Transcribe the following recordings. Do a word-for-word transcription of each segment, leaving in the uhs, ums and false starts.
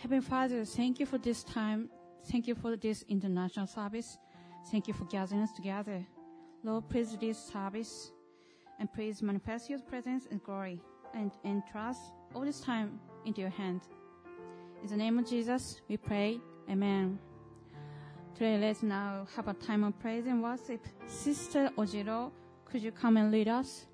Heavenly Father, thank you for this time. Thank you for this international service. Thank you for gathering us together. Lord, please this service and please manifest your presence and glory and entrust all this time into your hand. In the name of Jesus, we pray. Amen. Today, let's now have a time of praise and worship. Sister Ojiro, could you come and lead us?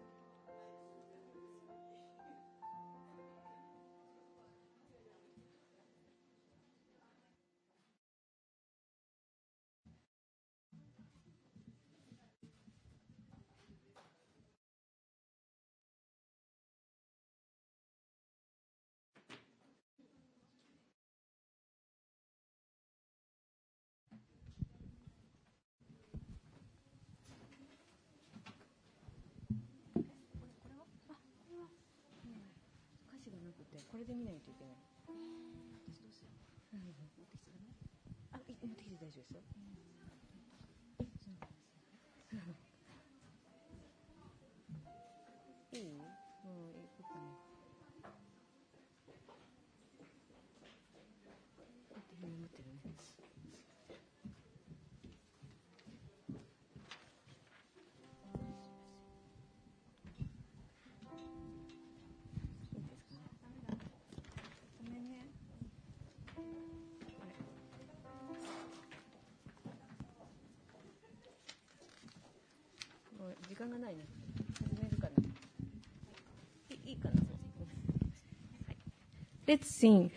Let's sing.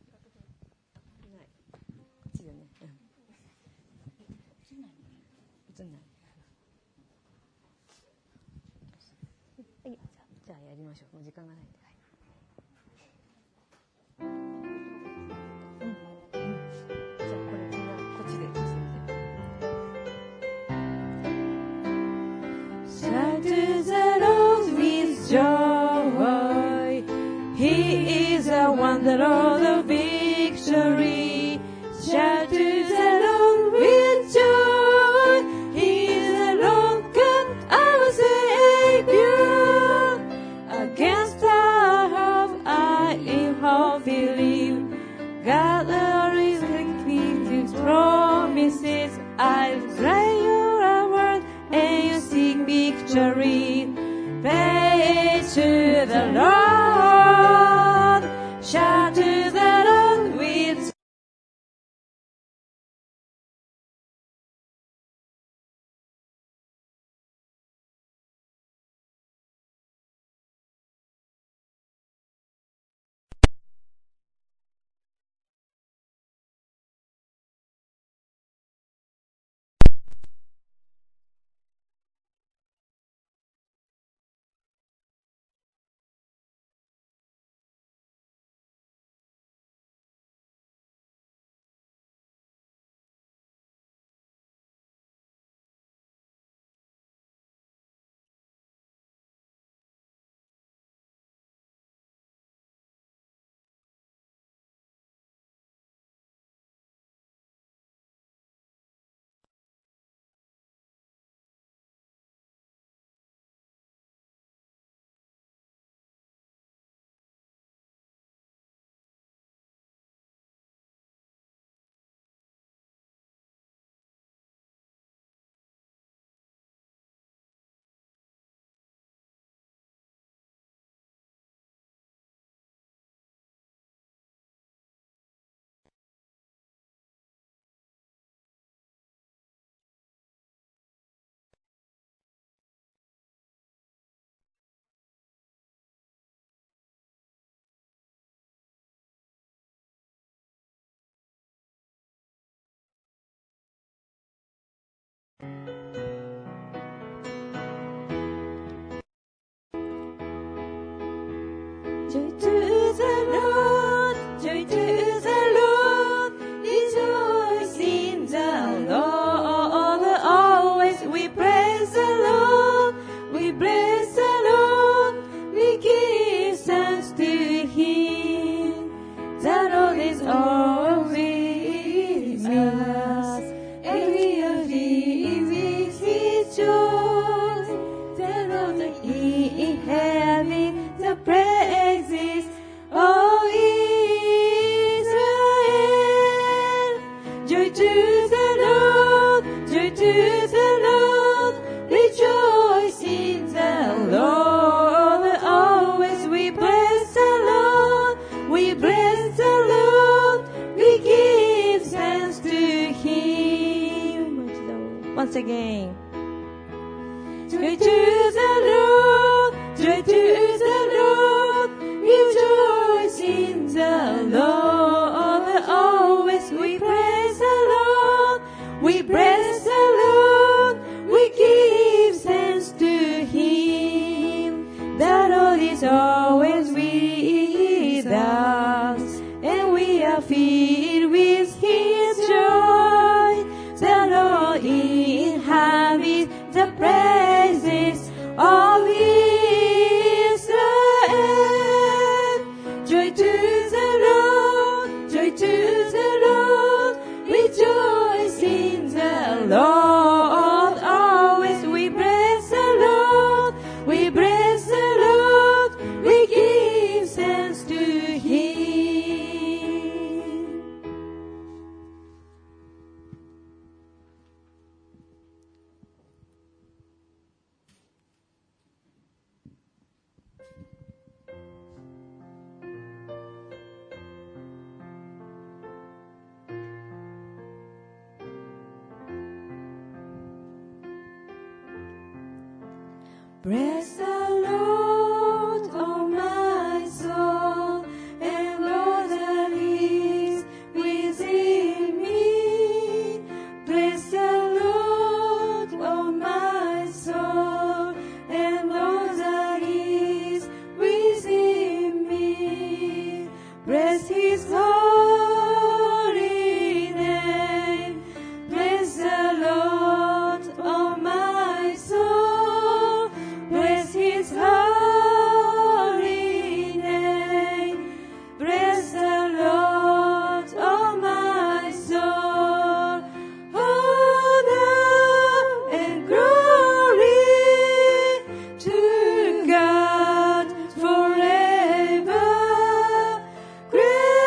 Shout to the Lord with joy. He is the one, the Lord of victory. Shout to the Lord with joy. He is the Lord God, our Savior. Against our hope, I in hope believe. God always keeps His promises. I pray your word and you seek victory. Praise to the Lord. Shout to the Lord with joy to the Lord, joy to the Lord, rejoice in the Lord. Always we praise the Lord, we praise the Lord, we give thanks to Him. The Lord is always with us, and we are filled with His joy. The Lord is in heaven, the praises of His praise the Lord, we give thanks to Him. Once again. Joy to the Lord, joy to the Lord, rejoice in the Lord. Always we praise the Lord, we praise the Lord, we give thanks to Him. The Lord is always with us, and we are filled with His joy. The Lord inhabits the praises of Israel. Joy to the Lord, joy to the Lord, rejoice in the Lord. Always we praise the Lord, we praise the Lord, we give thanks to Him. Bless the Lord, oh my soul, and all that is within me. Bless the Lord, oh my soul, and all that is within me. Bless His holy name. Bless the Lord, oh my soul. Bless His holy name. Bless the Lord, oh my soul. Honor and glory to God forever. Great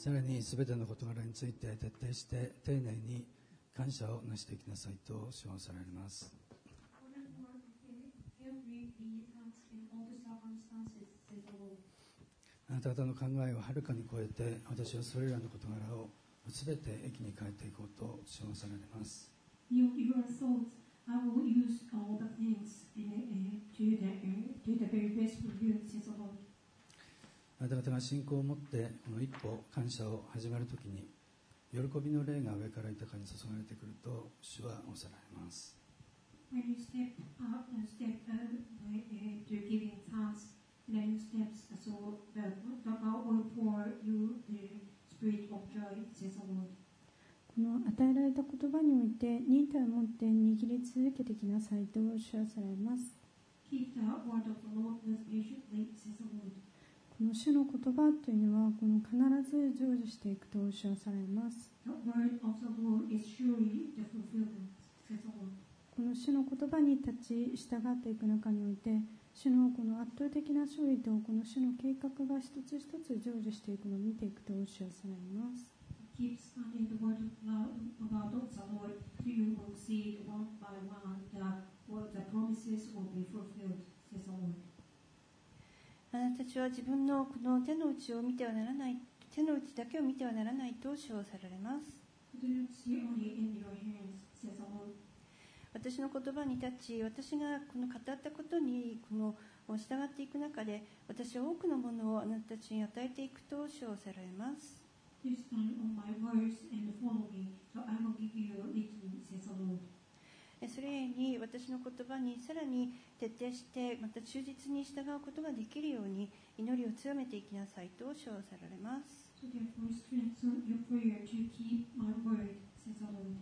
さらにすべての事柄について徹底して丁寧に感謝をなしていきなさいと称されます。あなた方の考えをはるかに超えて、私はそれらの事柄をすべて益に変えていこうと称されます。 Your, your thoughts, I will use all the things uh, uh, to, the, uh, to the very best for you, says the Lord. あなた方が信仰を持ってこの一歩感謝を始めるときに、喜びの霊が上から豊かに注がれてくると主はおっしゃられます。 When you step up and step uh, uh, to giving thanks, then you step so the, the God will pour you the spirit of joy, says the Lord. この与えられた言葉において忍耐を持って握り続けてきなさいと主はされます。 Keep the word of the Lord patiently, says the Lord. この主の言葉というのはこの必ず成就していくと主はされます。 The word of the Lord is surely the fulfillment, says the Lord. この主の言葉に立ち従っていく中において、主のこの圧倒的な勝利とこの主の計画が一つ一つ成就していくのを見ていくと主はされます。 Keep studying the word of the Lord, you will see one by one that what the promises will be fulfilled, says the Lord. あなたたちは自分のこの手の内を見てはならない、手の内だけを見てはならないと主はされます。 Do not see only in your hands, says the Lord. 私の言葉に立ち、私がこの語ったことにこの従っていく中で、私は多くのものをあなたたちに与えていくと主はされます。 You stand on my words and follow me, so I will give you richly, says the Lord. それゆえに私の言葉にさらに徹底してまた忠実に従うことができるように祈りを強めていきなさいと主はさられます。 So therefore strengthen your prayer to keep my word, says the Lord.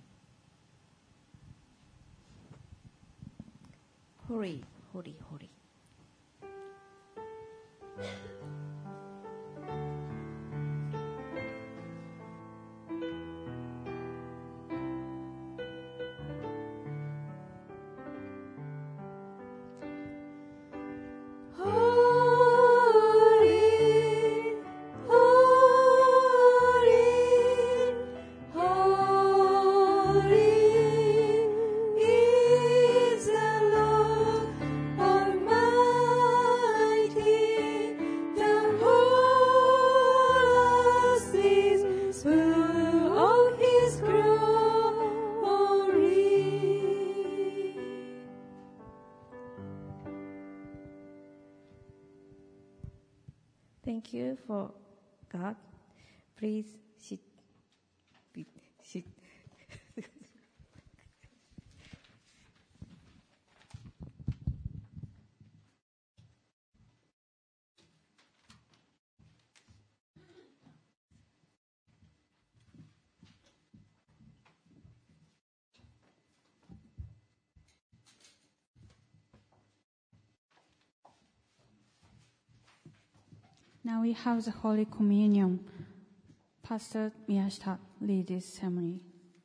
Holy, holy, holy. Thank you for God. Please sit. sit. Now we have the Holy Communion. Pastor Miyashita lead this ceremony.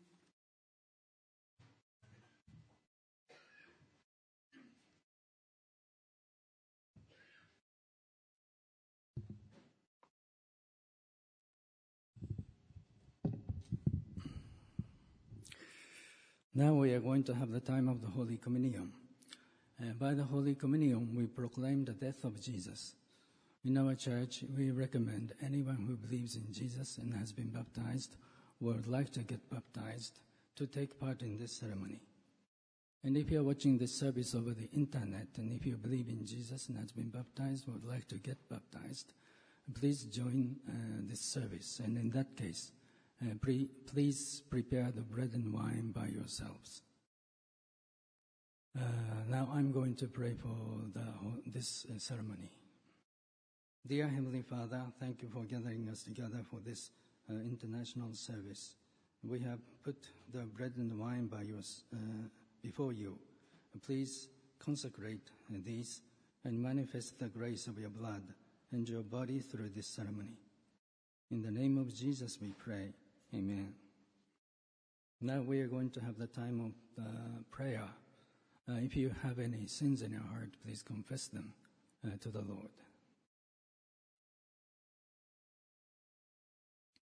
Now we are going to have the time of the Holy Communion. Uh, by the Holy Communion, we proclaim the death of Jesus. In our church, we recommend anyone who believes in Jesus and has been baptized or would like to get baptized to take part in this ceremony. And if you are watching this service over the internet, and if you believe in Jesus and has been baptized or would like to get baptized, please join uh, this service. And in that case, uh, pre- please prepare the bread and wine by yourselves. Uh, now I'm going to pray for the, this uh, ceremony. Dear Heavenly Father, thank you for gathering us together for this uh, international service. We have put the bread and wine by your, uh, before you. Please consecrate uh, these and manifest the grace of your blood and your body through this ceremony. In the name of Jesus we pray. Amen. Now we are going to have the time of uh, prayer. Uh, if you have any sins in your heart, please confess them uh, to the Lord.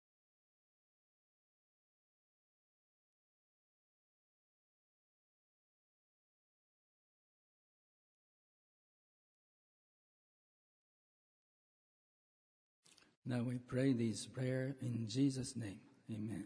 Now we pray this prayer in Jesus' name. Amen.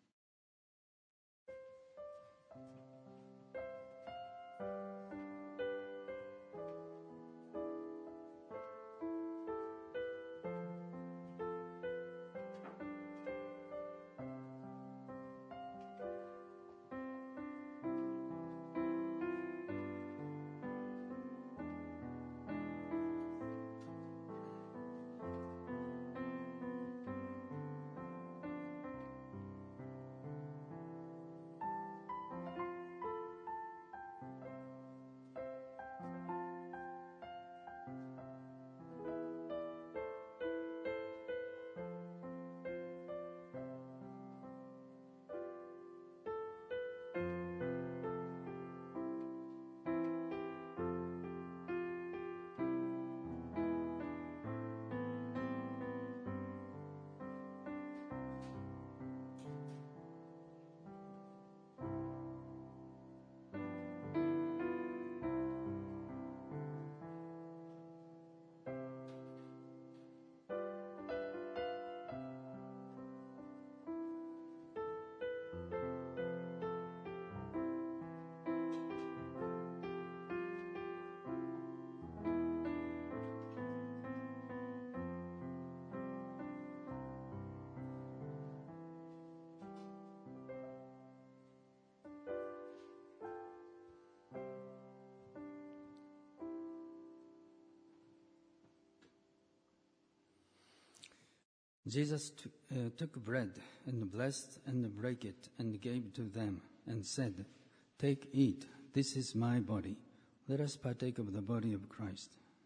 Jesus t- uh, took bread and blessed and broke it and gave to them and said, "Take, eat, this is my body. Let us partake of the body of Christ."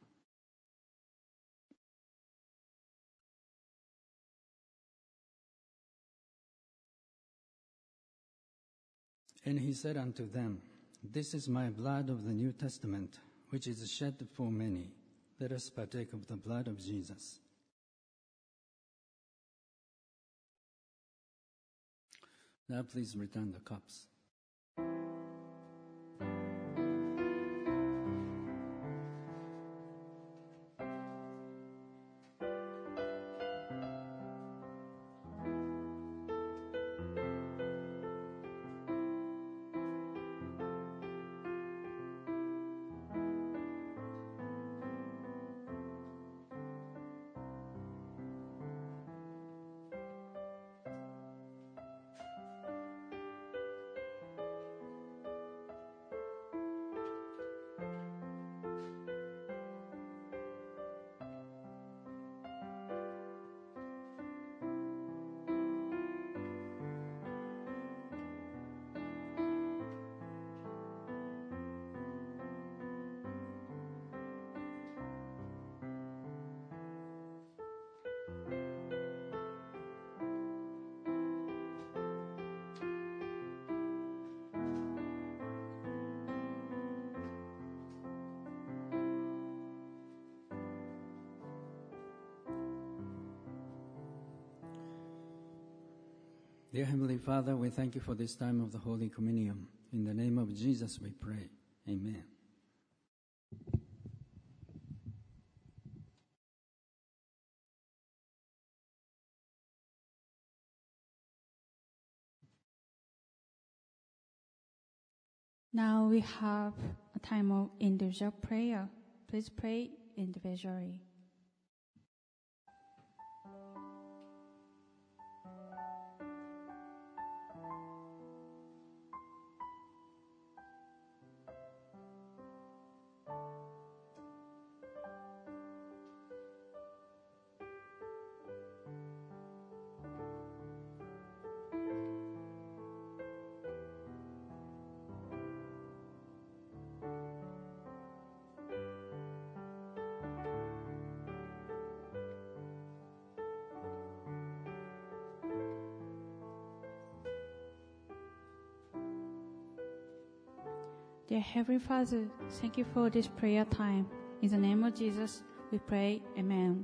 And he said unto them, "This is my blood of the New Testament, which is shed for many. Let us partake of the blood of Jesus." Now please return the cups. Dear Heavenly Father, we thank you for this time of the Holy Communion. In the name of Jesus we pray. Amen. Now we have a time of individual prayer. Please pray individually. Dear Heavenly Father, thank you for this prayer time. In the name of Jesus, we pray. Amen.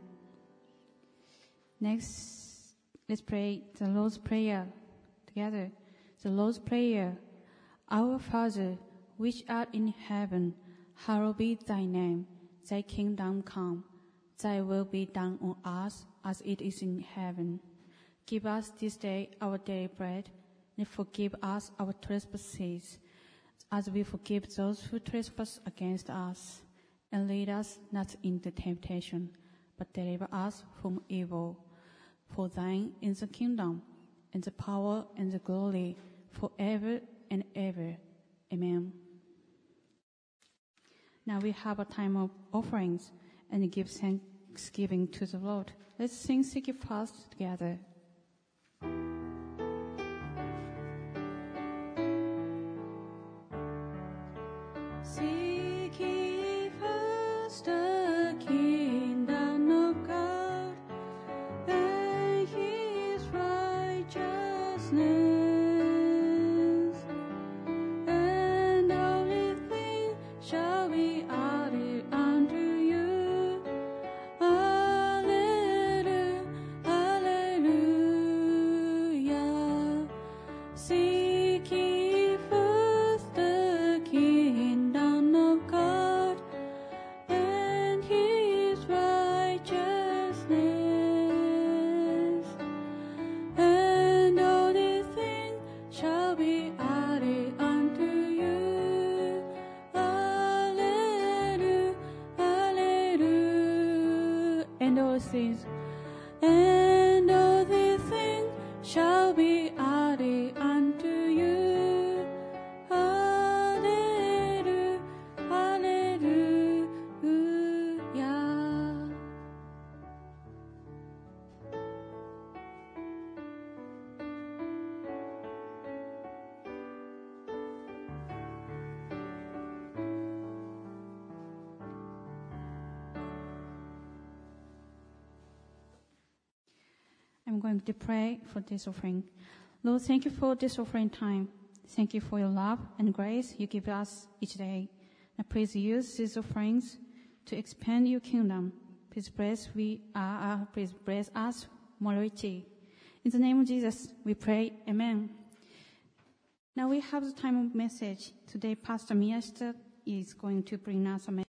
Next, let's pray the Lord's Prayer together. The Lord's Prayer. Our Father, which art in heaven, hallowed be thy name. Thy kingdom come. Thy will be done on earth as it is in heaven. Give us this day our daily bread, and forgive us our trespasses, as we forgive those who trespass against us. And lead us not into temptation, but deliver us from evil. For thine is the kingdom, and the power, and the glory, forever and ever. Amen. Now we have a time of offerings and give thanksgiving to the Lord. Let's sing Seek Ye First together. Seek ye first the kingdom of God and His righteousness, and all these things shall be added unto you. Alleluia, alleluia. Seek ye first the kingdom of God and His righteousness, and all these things shall be added unto you. Alleluia, alleluia. And all things, and all these things shall be added unto you. Alleluia, alleluia. I'm going to pray for this offering. Lord, thank you for this offering time. Thank you for your love and grace you give us each day. Now please use these offerings to expand your kingdom. Please bless we are, uh, please bless us more richly. In the name of Jesus, we pray. Amen. Now we have the time of message. Today, Pastor Miyashita is going to bring us a message.